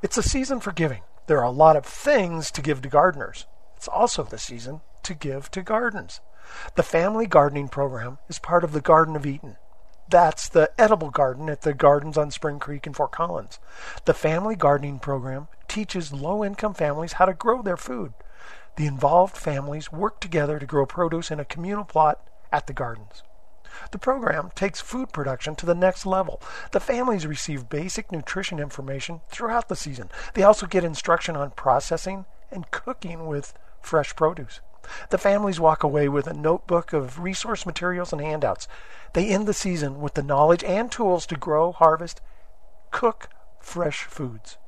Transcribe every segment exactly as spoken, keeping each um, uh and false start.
It's a season for giving. There are a lot of things to give to gardeners. It's also the season to give to gardens. The Family Gardening Program is part of the Garden of Eden. That's the edible garden at the gardens on Spring Creek in Fort Collins. The Family Gardening Program teaches low-income families how to grow their food. The involved families work together to grow produce in a communal plot at the gardens. The program takes food production to the next level. The families receive basic nutrition information throughout the season. They also get instruction on processing and cooking with fresh produce. The families walk away with a notebook of resource materials and handouts. They end the season with the knowledge and tools to grow, harvest, cook fresh foods.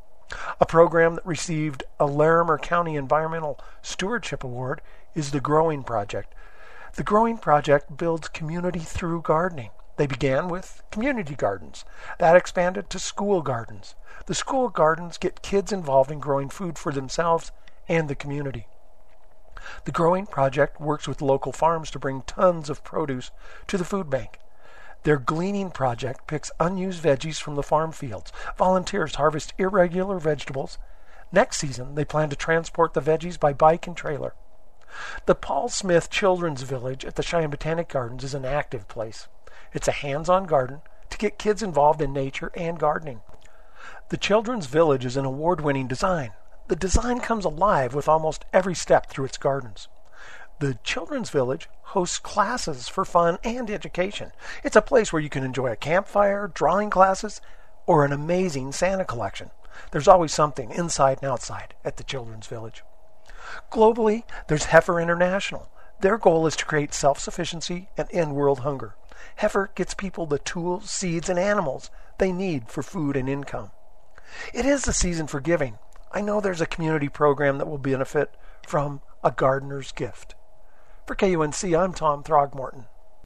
A program that received a Larimer County Environmental Stewardship Award is the Growing Project. The Growing Project builds community through gardening. They began with community gardens. That expanded to school gardens. The school gardens get kids involved in growing food for themselves and the community. The Growing Project works with local farms to bring tons of produce to the food bank. Their Gleaning Project picks unused veggies from the farm fields. Volunteers harvest irregular vegetables. Next season, they plan to transport the veggies by bike and trailer. The Paul Smith Children's Village at the Cheyenne Botanic Gardens is an active place. It's a hands-on garden to get kids involved in nature and gardening. The Children's Village is an award-winning design. The design comes alive with almost every step through its gardens. The Children's Village hosts classes for fun and education. It's a place where you can enjoy a campfire, drawing classes, or an amazing Santa collection. There's always something inside and outside at the Children's Village. Globally, there's Heifer International. Their goal is to create self-sufficiency and end world hunger. Heifer gets people the tools, seeds, and animals they need for food and income. It is the season for giving. I know there's a community program that will benefit from a gardener's gift. For K U N C, I'm Tom Throgmorton.